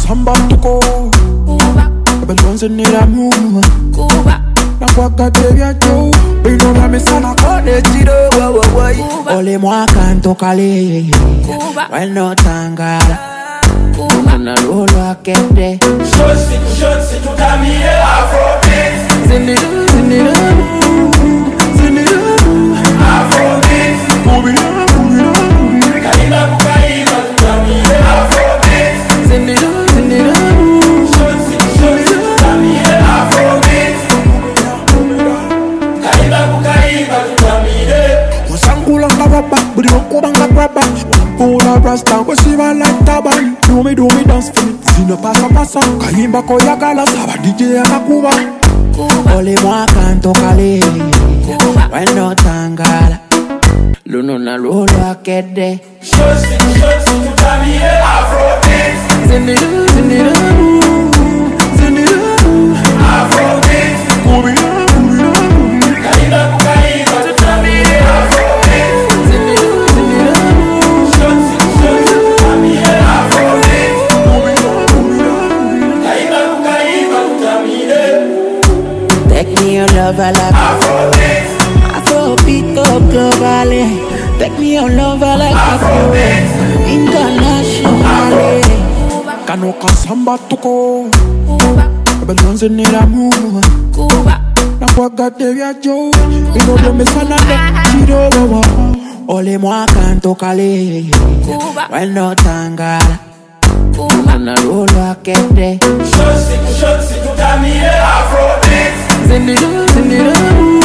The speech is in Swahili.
samba tuko Cuba, Belonze ni la muma Cuba, Na kwa kate ya joe Bino la misana kone tiro Ole mwa kanto kale Cuba, Weno tangala Cuba, Na lolo akete Shotsi tutamie Afrobeat Zindiru, zindiru Zindiru Afrobeat Kubira, kubira, kubira Kaimba kukaimba tutamie Afrobeat Zindiru, zindiru Shotsi tutamie Afrobeat Kaimba kukaimba tutamie Wasangula nga rapa, budi wakuba nga rapa Wampula rasta, wasiba like taban Do me dance for me Sina pasa pasa, kaimba koyagala Saba DJ akakuba Cuba, Ole mwa kanto kale Cuba, Weno tangala Luno na lolo akede Shotsi tutamie Afrobeat Zindiru, zindiru Zindiru Afrobeat Kubira, kubira, kubira Kaimba kukaimba tutamie Afrobeat Zindiru, zindiru Shotsi tutamie Afrobeat Kubira, kubira, kubira Kaimba kukaimba tutamie Take me your love, I like Afrobeat Afrobeat go globally. Take me your love, I like Afrobeat internationally. Kano kasamba tuko Cuba, Belonze ni la muma Cuba, Na kwa gade ya joe Bino de mesana de chiro wawa Ole mwa kanto kale Cuba, Weno tangala Cuba, Na lolo akete Shotsi tutamie Afrobeat Zindiru, zindiru